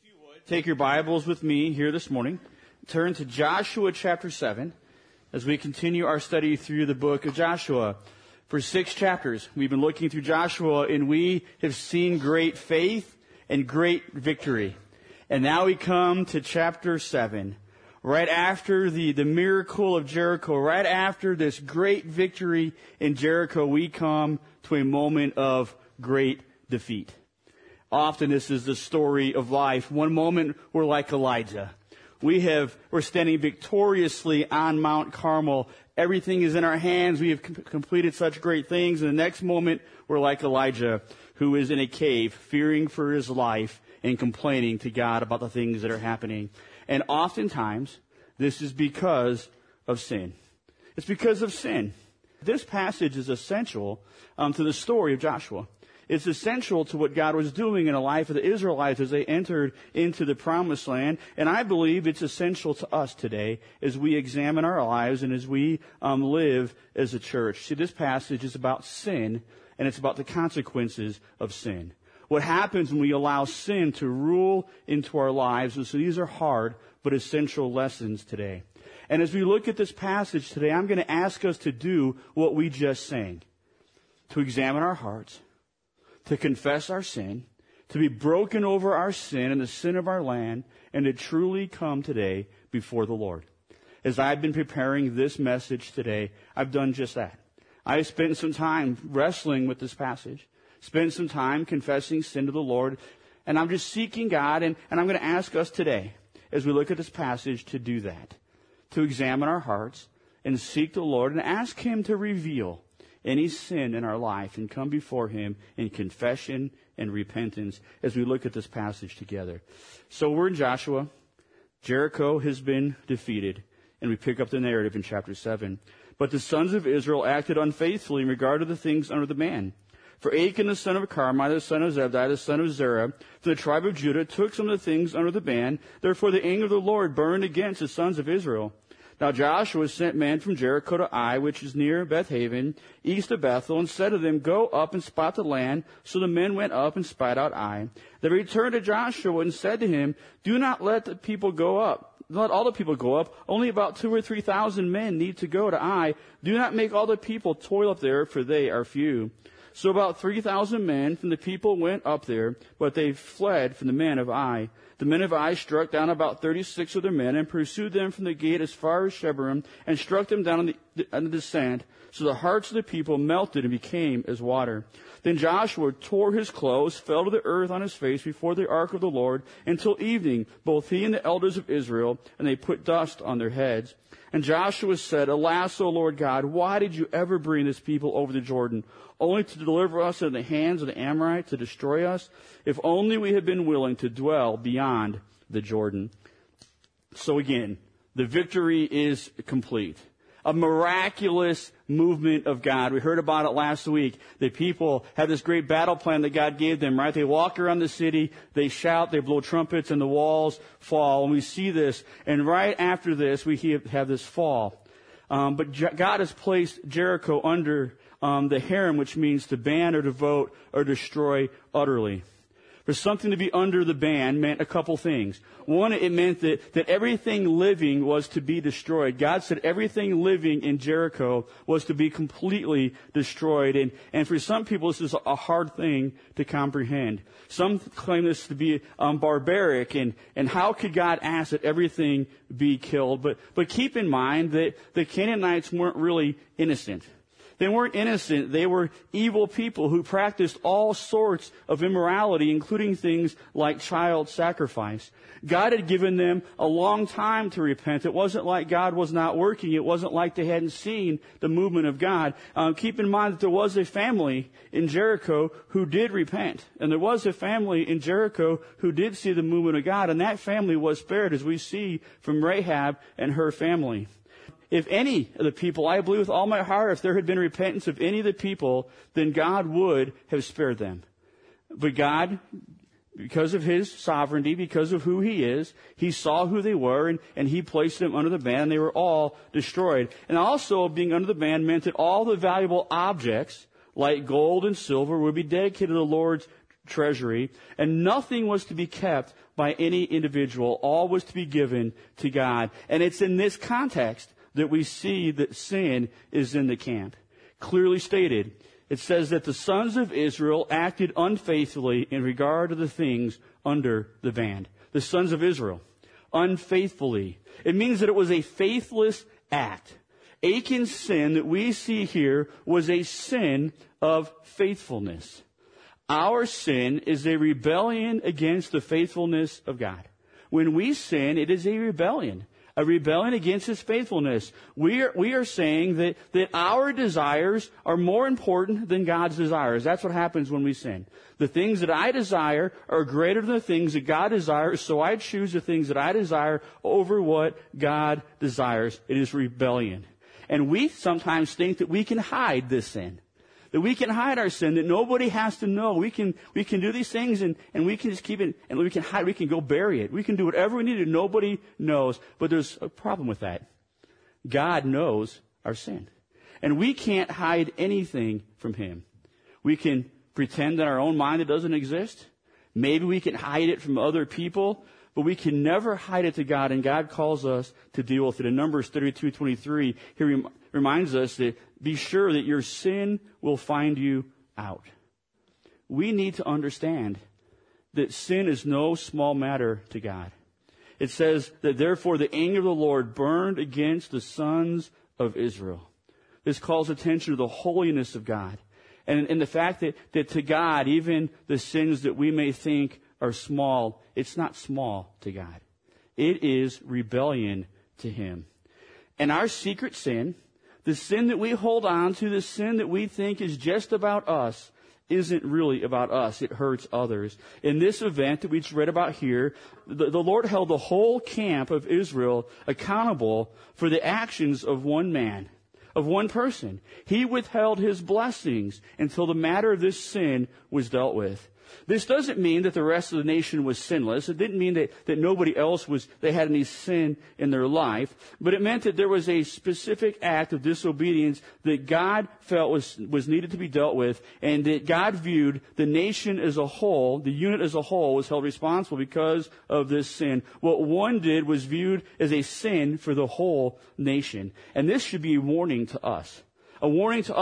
you would, take your Bibles with me here this morning. Turn to Joshua chapter 7 as we continue our study through the book of Joshua. For 6 chapters, we've been looking through Joshua, and we have seen great faith and great victory. And now we come to chapter 7. Right after the miracle of Jericho, right after this great victory in Jericho, we come to a moment of great defeat. Often this is the story of life. One moment we're like Elijah. We're standing victoriously on Mount Carmel. Everything is in our hands. We have completed such great things. And the next moment we're like Elijah, who is in a cave, fearing for his life and complaining to God about the things that are happening. And oftentimes, this is because of sin. It's because of sin. This passage is essential to the story of Joshua. It's essential to what God was doing in the life of the Israelites as they entered into the promised land. And I believe it's essential to us today as we examine our lives and as we live as a church. See, this passage is about sin, and it's about the consequences of sin. What happens when we allow sin to rule into our lives. And so these are hard but essential lessons today. And as we look at this passage today, I'm going to ask us to do what we just sang. To examine our hearts, to confess our sin, to be broken over our sin and the sin of our land, and to truly come today before the Lord. As I've been preparing this message today, I've done just that. I spent some time wrestling with this passage, spent some time confessing sin to the Lord, and I'm just seeking God, and I'm going to ask us today, as we look at this passage, to do that, to examine our hearts and seek the Lord and ask Him to reveal any sin in our life and come before Him in confession and repentance as we look at this passage together. So we're in Joshua. Jericho has been defeated, and we pick up the narrative in chapter 7. But the sons of Israel acted unfaithfully in regard to the things under the ban. For Achan the son of Carmi, the son of Zebdi, the son of Zerah, from the tribe of Judah, took some of the things under the ban. Therefore the anger of the Lord burned against the sons of Israel. Now Joshua sent men from Jericho to Ai, which is near Bethaven, east of Bethel, and said to them, Go up and spot the land. So the men went up and spied out Ai. They returned to Joshua and said to him, Do not let the people go up. Let all the people go up. Only about 2,000 or 3,000 men need to go to Ai. Do not make all the people toil up there, for they are few. So about 3,000 men from the people went up there, but they fled from the men of Ai. The men of Ai struck down about 36 of their men and pursued them from the gate as far as Shebarim and struck them down on the descent. So the hearts of the people melted and became as water. Then Joshua tore his clothes, fell to the earth on his face before the ark of the Lord until evening, both he and the elders of Israel, and they put dust on their heads. And Joshua said, Alas, O Lord God, why did you ever bring this people over the Jordan, only to deliver us into the hands of the Amorites to destroy us? If only we had been willing to dwell beyond the Jordan. So again, the victory is complete. A miraculous movement of God. We heard about it last week. The people have this great battle plan that God gave them, right? They walk around the city, they shout, they blow trumpets, and the walls fall. And we see this. And right after this, we have this fall. But God has placed Jericho under the herem, which means to ban or devote or destroy utterly. For something to be under the ban meant a couple things. One, it meant that everything living was to be destroyed. God said everything living in Jericho was to be completely destroyed. And for some people, this is a hard thing to comprehend. Some claim this to be barbaric, and how could God ask that everything be killed? But keep in mind that the Canaanites weren't really innocent. They weren't innocent. They were evil people who practiced all sorts of immorality, including things like child sacrifice. God had given them a long time to repent. It wasn't like God was not working. It wasn't like they hadn't seen the movement of God. Keep in mind that there was a family in Jericho who did repent. And there was a family in Jericho who did see the movement of God. And that family was spared, as we see from Rahab and her family. If any of the people, I believe with all my heart, if there had been repentance of any of the people, then God would have spared them. But God, because of His sovereignty, because of who He is, He saw who they were, and He placed them under the ban, and they were all destroyed. And also, being under the ban meant that all the valuable objects, like gold and silver, would be dedicated to the Lord's treasury, and nothing was to be kept by any individual. All was to be given to God. And it's in this context that we see that sin is in the camp. Clearly stated, it says that the sons of Israel acted unfaithfully in regard to the things under the ban. The sons of Israel, unfaithfully. It means that it was a faithless act. Achan's sin that we see here was a sin of faithfulness. Our sin is a rebellion against the faithfulness of God. When we sin, it is a rebellion against His faithfulness. We are saying that our desires are more important than God's desires. That's what happens when we sin. The things that I desire are greater than the things that God desires, so I choose the things that I desire over what God desires. It is rebellion. And we sometimes think that we can hide this sin. That we can hide our sin, that nobody has to know. We can do these things and we can just keep it, and we can hide, we can go bury it. We can do whatever we need to, nobody knows. But there's a problem with that. God knows our sin. And we can't hide anything from Him. We can pretend in our own mind it doesn't exist. Maybe we can hide it from other people, but we can never hide it to God, and God calls us to deal with it. In Numbers 32:23, He reminds us that be sure that your sin will find you out. We need to understand that sin is no small matter to God. It says that therefore the anger of the Lord burned against the sons of Israel. This calls attention to the holiness of God. And the fact that to God, even the sins that we may think are small, it's not small to God. It is rebellion to Him. And our secret sin, the sin that we hold on to, the sin that we think is just about us, isn't really about us. It hurts others. In this event that we just read about here, the Lord held the whole camp of Israel accountable for the actions of one man, of one person. He withheld His blessings until the matter of this sin was dealt with. This doesn't mean that the rest of the nation was sinless. It didn't mean that nobody else they had any sin in their life. But it meant that there was a specific act of disobedience that God felt was needed to be dealt with, and that God viewed the nation as a whole, the unit as a whole, was held responsible because of this sin. What one did was viewed as a sin for the whole nation. And this should be a warning to us. A warning to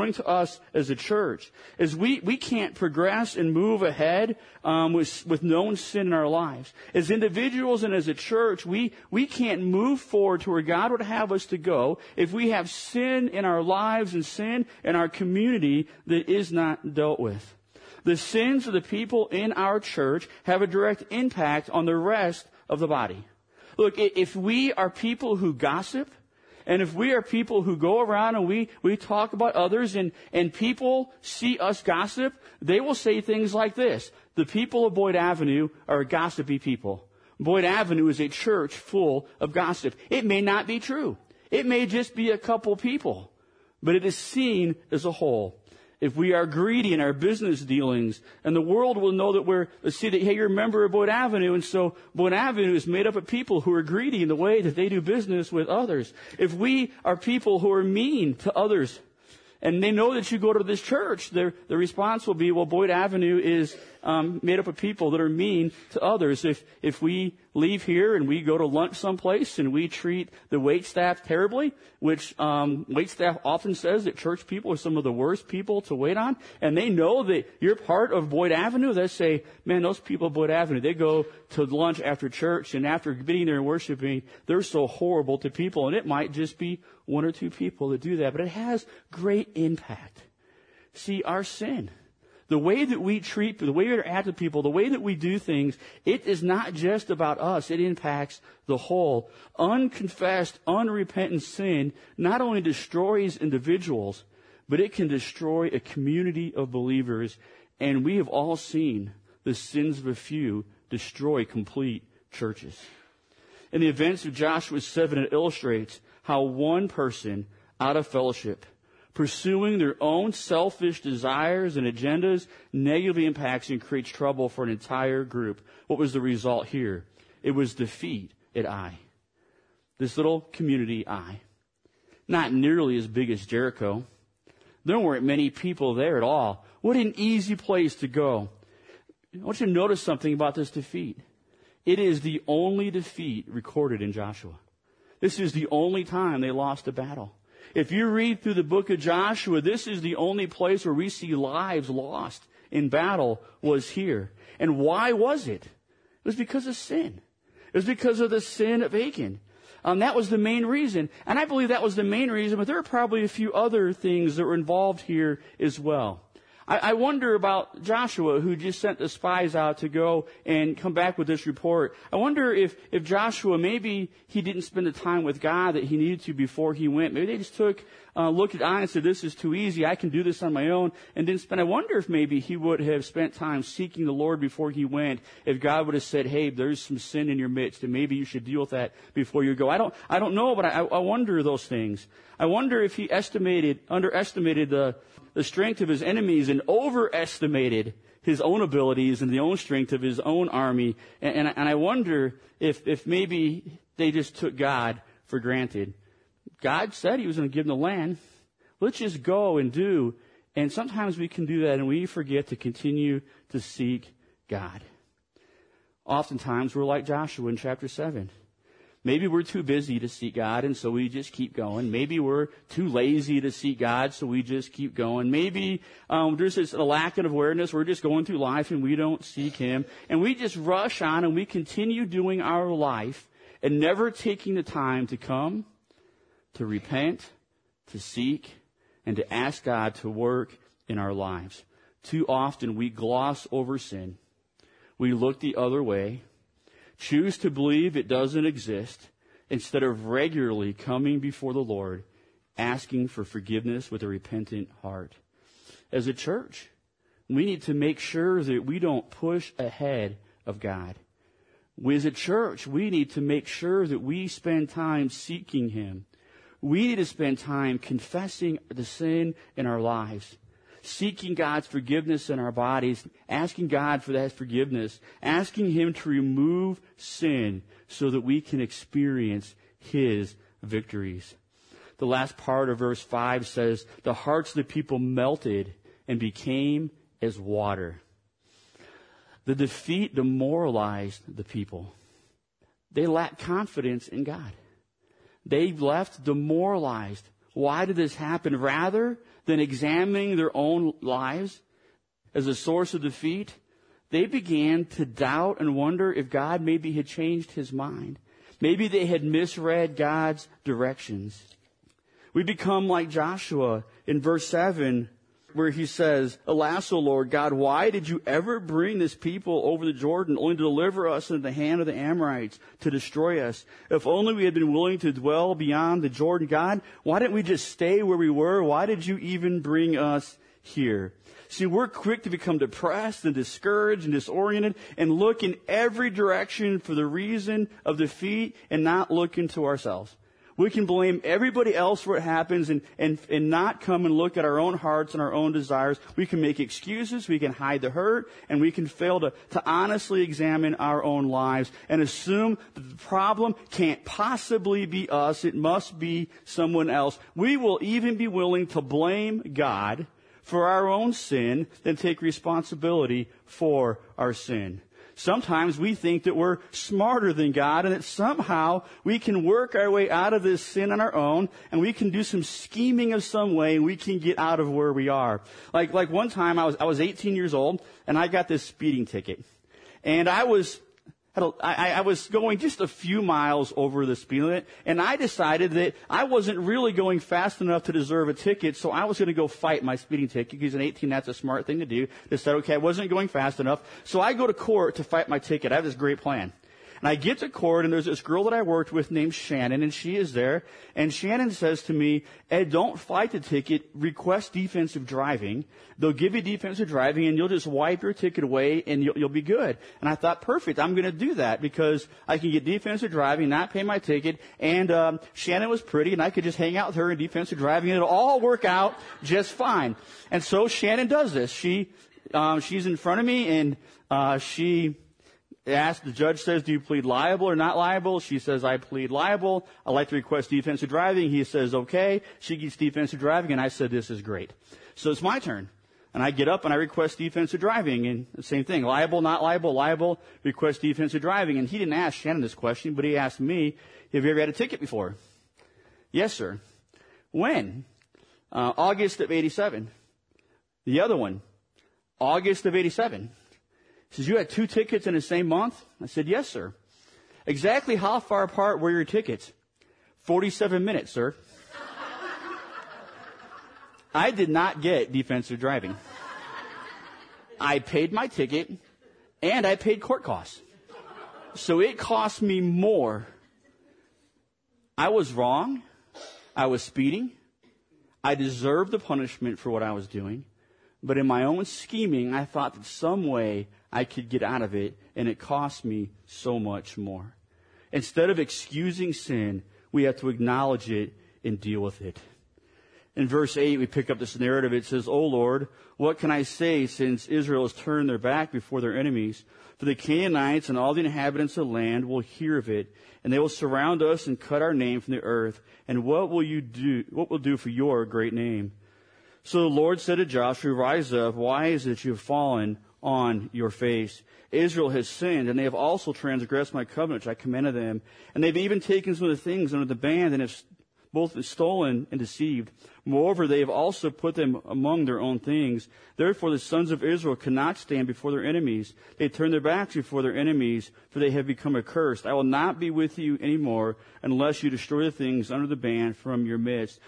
us as a church, as we can't progress and move ahead with known sin in our lives. As individuals and as a church, we can't move forward to where God would have us to go if we have sin in our lives and sin in our community that is not dealt with. The sins of the people in our church have a direct impact on the rest of the body. Look, if we are people who gossip, and if we are people who go around and we talk about others and people see us gossip, they will say things like this: the people of Boyd Avenue are gossipy people. Boyd Avenue is a church full of gossip. It may not be true. It may just be a couple people, but it is seen as a whole. If we are greedy in our business dealings, and the world will know that see that, hey, you're a member of Boyd Avenue, and so Boyd Avenue is made up of people who are greedy in the way that they do business with others. If we are people who are mean to others, and they know that you go to this church, the response will be, well, Boyd Avenue is made up of people that are mean to others. If we leave here and we go to lunch someplace and we treat the wait staff terribly, which wait staff often says that church people are some of the worst people to wait on, and they know that you're part of Boyd Avenue, they say, man, those people at Boyd Avenue, they go to lunch after church, and after being there and worshiping, they're so horrible to people. And it might just be one or two people that do that, but it has great impact. See, our sin, the way that we treat, the way we interact with people, the way that we do things, it is not just about us. It impacts the whole. Unconfessed, unrepentant sin not only destroys individuals, but it can destroy a community of believers. And we have all seen the sins of a few destroy complete churches. In the events of Joshua 7, it illustrates how one person out of fellowship, pursuing their own selfish desires and agendas, negatively impacts and creates trouble for an entire group. What was the result here? It was defeat at Ai. This little community, Ai. Not nearly as big as Jericho. There weren't many people there at all. What an easy place to go. I want you to notice something about this defeat. It is the only defeat recorded in Joshua. This is the only time they lost a battle. If you read through the book of Joshua, this is the only place where we see lives lost in battle was here. And why was it? It was because of sin. It was because of the sin of Achan. That was the main reason. And I believe that was the main reason, but there are probably a few other things that were involved here as well. I wonder about Joshua, who just sent the spies out to go and come back with this report. I wonder if Joshua, maybe he didn't spend the time with God that he needed to before he went. Maybe they just looked at I and said, this is too easy. I can do this on my own. And didn't spend. I wonder if maybe he would have spent time seeking the Lord before he went. If God would have said, hey, there's some sin in your midst, and maybe you should deal with that before you go. I don't know, but I wonder those things. I wonder if he underestimated the strength of his enemies and overestimated his own abilities and the own strength of his own army. And I wonder if maybe they just took God for granted. God said he was going to give them the land. Let's just go and do. And sometimes we can do that and we forget to continue to seek God. Oftentimes we're like Joshua in chapter 7. Maybe we're too busy to seek God, and so we just keep going. Maybe we're too lazy to seek God, so we just keep going. Maybe there's this a lack of awareness. We're just going through life, and we don't seek Him. And we just rush on, and we continue doing our life and never taking the time to come, to repent, to seek, and to ask God to work in our lives. Too often we gloss over sin. We look the other way. Choose to believe it doesn't exist instead of regularly coming before the Lord, asking for forgiveness with a repentant heart. As a church, we need to make sure that we don't push ahead of God. As a church, we need to make sure that we spend time seeking Him. We need to spend time confessing the sin in our lives, seeking God's forgiveness in our bodies, asking God for that forgiveness, asking Him to remove sin so that we can experience His victories. The last part of verse 5 says, the hearts of the people melted and became as water. The defeat demoralized the people. They lacked confidence in God. They left demoralized. Why did this happen? Rather than examining their own lives as a source of defeat, they began to doubt and wonder if God maybe had changed His mind. Maybe they had misread God's directions. We become like Joshua in verse 7, where he says, alas, O Lord God, why did you ever bring this people over the Jordan only to deliver us into the hand of the Amorites to destroy us? If only we had been willing to dwell beyond the Jordan. God, why didn't we just stay where we were? Why did you even bring us here? See, we're quick to become depressed and discouraged and disoriented and look in every direction for the reason of defeat and not look into ourselves. We can blame everybody else for what happens and not come and look at our own hearts and our own desires. We can make excuses, we can hide the hurt, and we can fail to honestly examine our own lives and assume that the problem can't possibly be us, it must be someone else. We will even be willing to blame God for our own sin than take responsibility for our sin. Sometimes we think that we're smarter than God and that somehow we can work our way out of this sin on our own and we can do some scheming of some way and we can get out of where we are. Like one time I was 18 years old and I got this speeding ticket. And I was going just a few miles over the speed limit, and I decided that I wasn't really going fast enough to deserve a ticket, so I was going to go fight my speeding ticket, because at 18, that's a smart thing to do. Decided, okay, I wasn't going fast enough, so I go to court to fight my ticket. I have this great plan. And I get to court, and there's this girl that I worked with named Shannon, and she is there. And Shannon says to me, Ed, don't fight the ticket. Request defensive driving. They'll give you defensive driving, and you'll just wipe your ticket away, and you'll be good. And I thought, perfect, I'm going to do that, because I can get defensive driving, not pay my ticket, and Shannon was pretty, and I could just hang out with her in defensive driving, and it'll all work out just fine. And so Shannon does this. She's in front of me, and she asked, the judge says, do you plead liable or not liable? She says, I plead liable. I'd like to request defensive driving. He says, okay. She gets defensive driving, and I said, this is great. So it's my turn. And I get up and I request defensive driving, and the same thing. Liable, not liable, request defensive driving. And he didn't ask Shannon this question, but he asked me, have you ever had a ticket before? Yes, sir. When? August of 87. The other one, August of 87. He says, you had 2 tickets in the same month? I said, yes, sir. Exactly how far apart were your tickets? 47 minutes, sir. I did not get defensive driving. I paid my ticket, and I paid court costs. So it cost me more. I was wrong. I was speeding. I deserved the punishment for what I was doing. But in my own scheming, I thought that some way I could get out of it, and it cost me so much more. Instead of excusing sin, we have to acknowledge it and deal with it. In verse 8, we pick up this narrative. It says, O Lord, what can I say since Israel has turned their back before their enemies? For the Canaanites and all the inhabitants of the land will hear of it, and they will surround us and cut our name from the earth. And what will do for your great name? So the Lord said to Joshua, rise up. Why is it you have fallen on your face? Israel has sinned, and they have also transgressed my covenant, which I commanded them. And they've even taken some of the things under the ban, and have both stolen and deceived. Moreover, they have also put them among their own things. Therefore, the sons of Israel cannot stand before their enemies. They turn their backs before their enemies, for they have become accursed. I will not be with you anymore unless you destroy the things under the ban from your midst.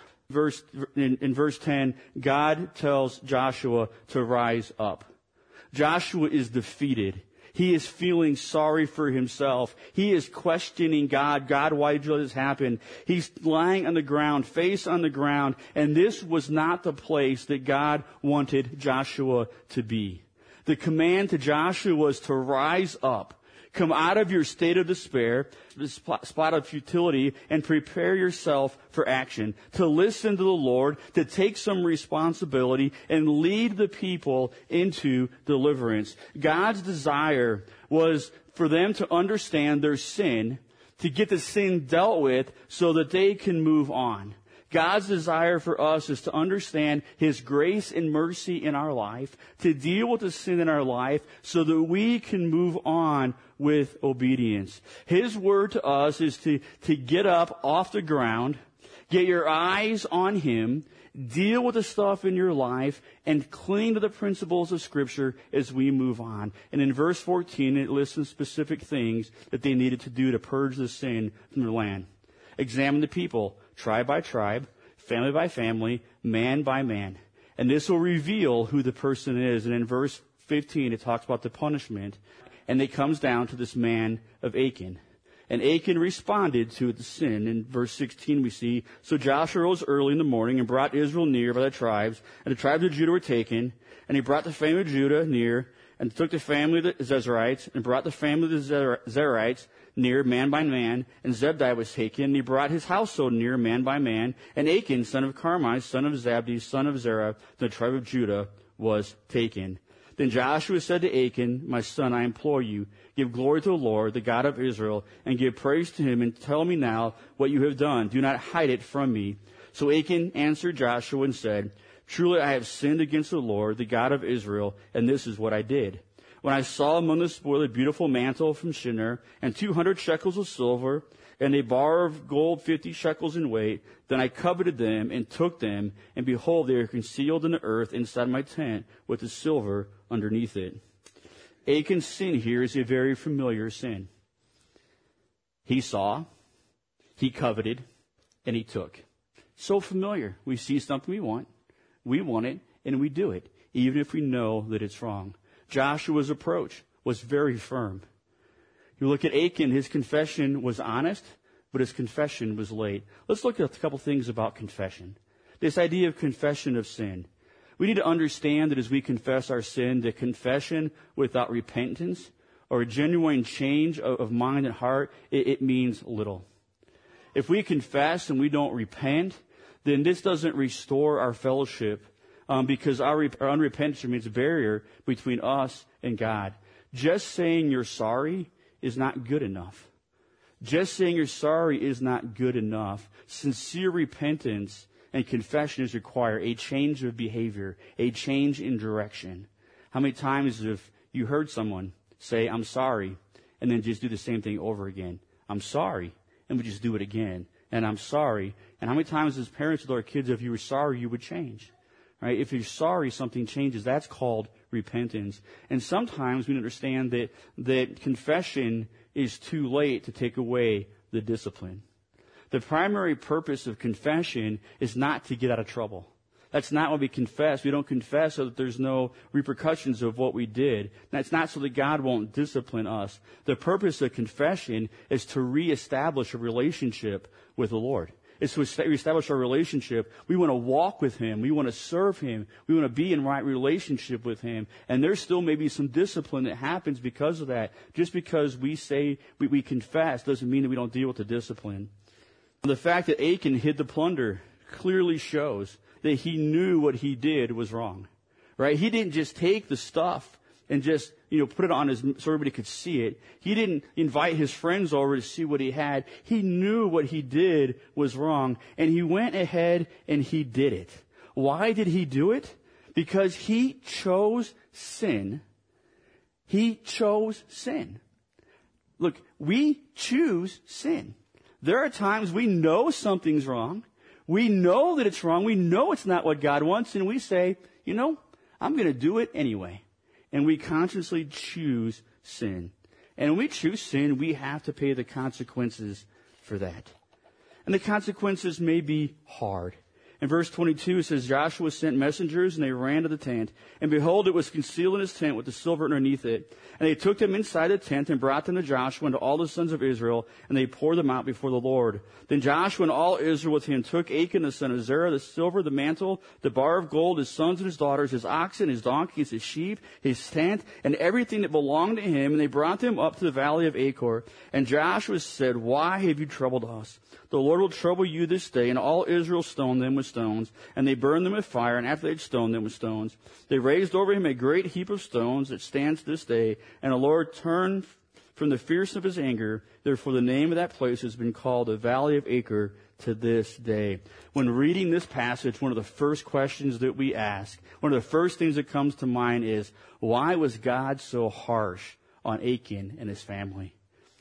In verse 10, God tells Joshua to rise up. Joshua is defeated. He is feeling sorry for himself. He is questioning God. God, why did you let this happen? He's lying on the ground, face on the ground, and this was not the place that God wanted Joshua to be. The command to Joshua was to rise up, come out of your state of despair, this spot of futility, and prepare yourself for action, to listen to the Lord, to take some responsibility, and lead the people into deliverance. God's desire was for them to understand their sin, to get the sin dealt with so that they can move on. God's desire for us is to understand His grace and mercy in our life, to deal with the sin in our life so that we can move on with obedience. His word to us is to get up off the ground, get your eyes on Him, deal with the stuff in your life, and cling to the principles of Scripture as we move on. And in verse 14, it lists some specific things that they needed to do to purge the sin from their land. Examine the people, tribe by tribe, family by family, man by man. And this will reveal who the person is. And in verse 15, it talks about the punishment. And it comes down to this man of Achan. And Achan responded to the sin. In verse 16 we see, so Joshua rose early in the morning and brought Israel near by the tribes. And the tribes of Judah were taken. And he brought the family of Judah near, and took the family of the Zezerites, and brought the family of the Zerites near, man by man, and Zebdi was taken, and he brought his household near, man by man, and Achan, son of Carmi, son of Zabdi, son of Zerah, the tribe of Judah, was taken. Then Joshua said to Achan, my son, I implore you, give glory to the Lord, the God of Israel, and give praise to Him, and tell me now what you have done. Do not hide it from me. So Achan answered Joshua and said, truly I have sinned against the Lord, the God of Israel, and this is what I did. When I saw among the spoil a beautiful mantle from Shinar, and 200 shekels of silver, and a bar of gold 50 shekels in weight, then I coveted them and took them, and behold, they are concealed in the earth inside my tent, with the silver underneath it. Achan's sin here is a very familiar sin. He saw, he coveted, and he took. So familiar. We see something we want it, and we do it, even if we know that it's wrong. Joshua's approach was very firm. You look at Achan, his confession was honest, but his confession was late. Let's look at a couple things about confession. This idea of confession of sin. We need to understand that as we confess our sin, the confession without repentance or a genuine change of mind and heart, it means little. If we confess and we don't repent, then this doesn't restore our fellowship because our unrepentance means a barrier between us and God. Just saying you're sorry is not good enough. Just saying you're sorry is not good enough. Sincere repentance And confession is required, a change of behavior, a change in direction. How many times have you heard someone say, I'm sorry, and then just do the same thing over again? I'm sorry, and we just do it again. And I'm sorry. And how many times as parents with our kids, if you were sorry, you would change? Right? If you're sorry, something changes. That's called repentance. And sometimes we understand that confession is too late to take away the discipline. The primary purpose of confession is not to get out of trouble. That's not what we confess. We don't confess so that there's no repercussions of what we did. That's not so that God won't discipline us. The purpose of confession is to reestablish a relationship with the Lord. It's to reestablish our relationship. We want to walk with Him. We want to serve Him. We want to be in right relationship with Him. And there still may be some discipline that happens because of that. Just because we say we confess doesn't mean that we don't deal with the discipline. The fact that Achan hid the plunder clearly shows that he knew what he did was wrong, right? He didn't just take the stuff and just, put it on so everybody could see it. He didn't invite his friends over to see what he had. He knew what he did was wrong, and he went ahead and he did it. Why did he do it? Because he chose sin. He chose sin. Look, we choose sin. There are times we know something's wrong. We know that it's wrong. We know it's not what God wants. And we say, I'm going to do it anyway. And we consciously choose sin. And when we choose sin, we have to pay the consequences for that. And the consequences may be hard. In verse 22, it says, Joshua sent messengers, and they ran to the tent. And behold, it was concealed in his tent with the silver underneath it. And they took them inside the tent and brought them to Joshua and to all the sons of Israel, and they poured them out before the Lord. Then Joshua and all Israel with him took Achan the son of Zerah, the silver, the mantle, the bar of gold, his sons and his daughters, his oxen, his donkeys, his sheep, his tent, and everything that belonged to him, and they brought them up to the valley of Achor. And Joshua said, Why have you troubled us? The Lord will trouble you this day. And all Israel stoned them with stones, and they burned them with fire, and after they had stoned them with stones, they raised over him a great heap of stones that stands this day. And the Lord turned from the fierceness of his anger. Therefore the name of that place has been called the Valley of Achor to this day. When reading this passage, one of the first questions that we ask, one of the first things that comes to mind is, why was God so harsh on Achan and his family?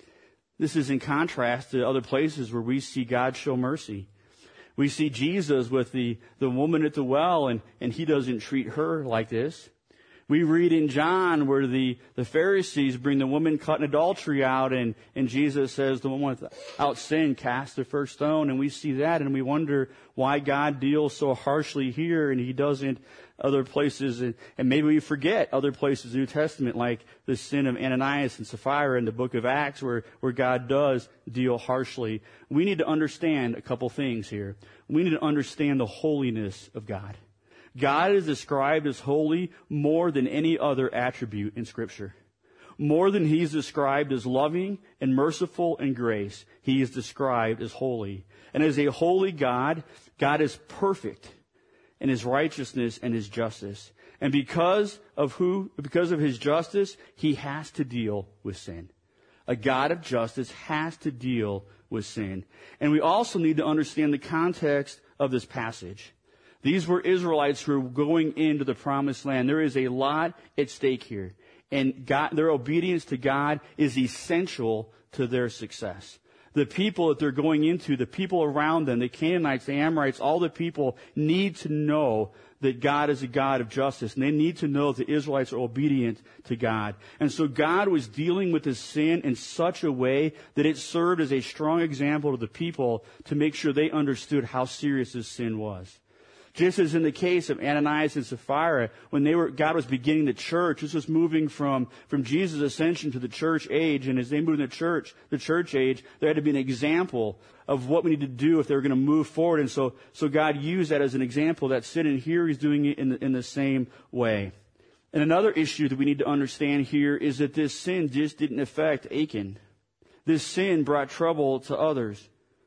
This is in contrast to other places where we see God show mercy. We see Jesus with the woman at the well, and he doesn't treat her like this. We read in John where the Pharisees bring the woman caught in adultery out, and Jesus says, the woman without sin cast the first stone. And we see that, and we wonder why God deals so harshly here, and He doesn't other places. And maybe we forget other places in the New Testament, like the sin of Ananias and Sapphira in the book of Acts, where God does deal harshly. We need to understand a couple things here. We need to understand the holiness of God. God is described as holy more than any other attribute in Scripture. More than He's described as loving and merciful and grace, He is described as holy. And as a holy God, God is perfect in His righteousness and His justice. And because of His justice, He has to deal with sin. A God of justice has to deal with sin. And we also need to understand the context of this passage. These were Israelites who were going into the promised land. There is a lot at stake here. And their obedience to God is essential to their success. The people that they're going into, the people around them, the Canaanites, the Amorites, all the people need to know that God is a God of justice. And they need to know that the Israelites are obedient to God. And so God was dealing with this sin in such a way that it served as a strong example to the people to make sure they understood how serious this sin was. Just as in the case of Ananias and Sapphira, when God was beginning the church, this was moving from Jesus' ascension to the church age, and as they moved in the church age, there had to be an example of what we need to do if they were going to move forward. And so God used that as an example, that sin, and here He's doing it in the same way. And another issue that we need to understand here is that this sin just didn't affect Achan. This sin brought trouble to others.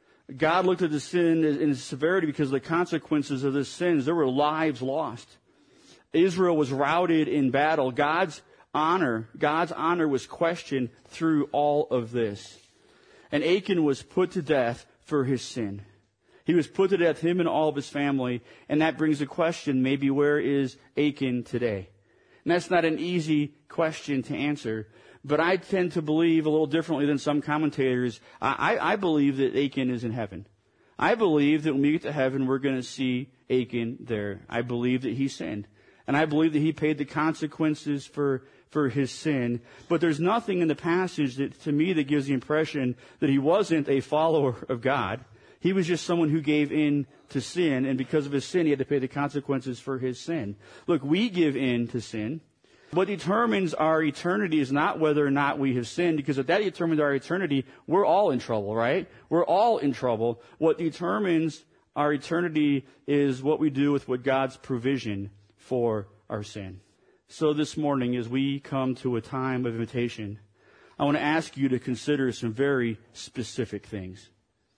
God looked at the sin in its severity because of the consequences of this sin. There were lives lost. Israel was routed in battle. God's honor was questioned through all of this. And Achan was put to death for his sin. He was put to death, him and all of his family. And that brings a question, maybe where is Achan today? And that's not an easy question to answer. But I tend to believe a little differently than some commentators. I believe that Achan is in heaven. I believe that when we get to heaven, we're going to see Achan there. I believe that he sinned. And I believe that he paid the consequences for his sin. But there's nothing in the passage that, to me, that gives the impression that he wasn't a follower of God. He was just someone who gave in to sin, and because of his sin, he had to pay the consequences for his sin. Look, we give in to sin. What determines our eternity is not whether or not we have sinned, because if that determines our eternity, we're all in trouble, right? We're all in trouble. What determines our eternity is what we do with what God's provision for our sin. So this morning, as we come to a time of invitation, I want to ask you to consider some very specific things.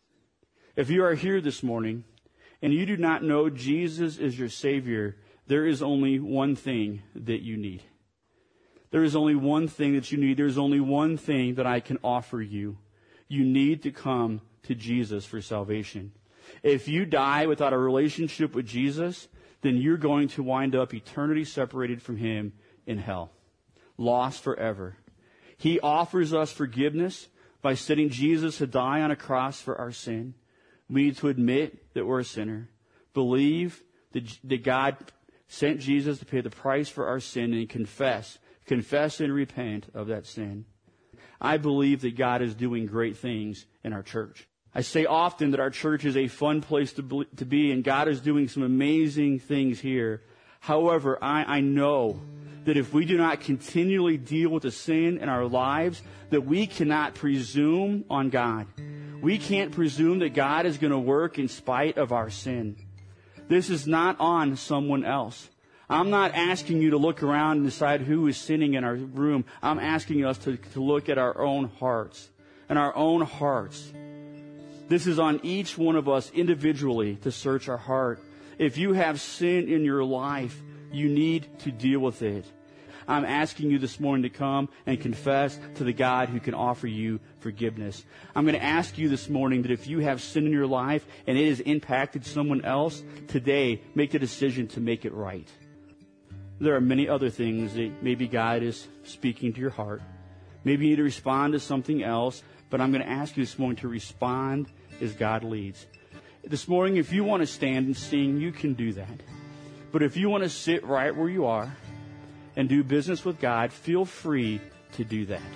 If you are here this morning and you do not know Jesus is your Savior, there is only one thing that you need. There is only one thing that you need. There's only one thing that I can offer you. You need to come to Jesus for salvation. If you die without a relationship with Jesus, then you're going to wind up eternity separated from Him in hell, lost forever. He offers us forgiveness by sending Jesus to die on a cross for our sin. We need to admit that we're a sinner, believe that God sent Jesus to pay the price for our sin, and confess and repent of that sin. I believe that God is doing great things in our church. I say often that our church is a fun place to be, and God is doing some amazing things here. However, I know that if we do not continually deal with the sin in our lives, that we cannot presume on God. We can't presume that God is going to work in spite of our sin. This is not on someone else. I'm not asking you to look around and decide who is sinning in our room. I'm asking us to look at our own hearts. And our own hearts. This is on each one of us individually to search our heart. If you have sin in your life, you need to deal with it. I'm asking you this morning to come and confess to the God who can offer you forgiveness. I'm going to ask you this morning that if you have sin in your life and it has impacted someone else, today make the decision to make it right. There are many other things that maybe God is speaking to your heart. Maybe you need to respond to something else, but I'm going to ask you this morning to respond as God leads. This morning, if you want to stand and sing, you can do that. But if you want to sit right where you are and do business with God, feel free to do that.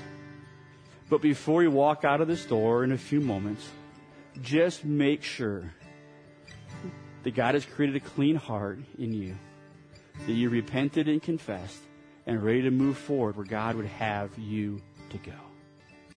But before you walk out of this door in a few moments, just make sure that God has created a clean heart in you, that you repented and confessed and ready to move forward where God would have you to go.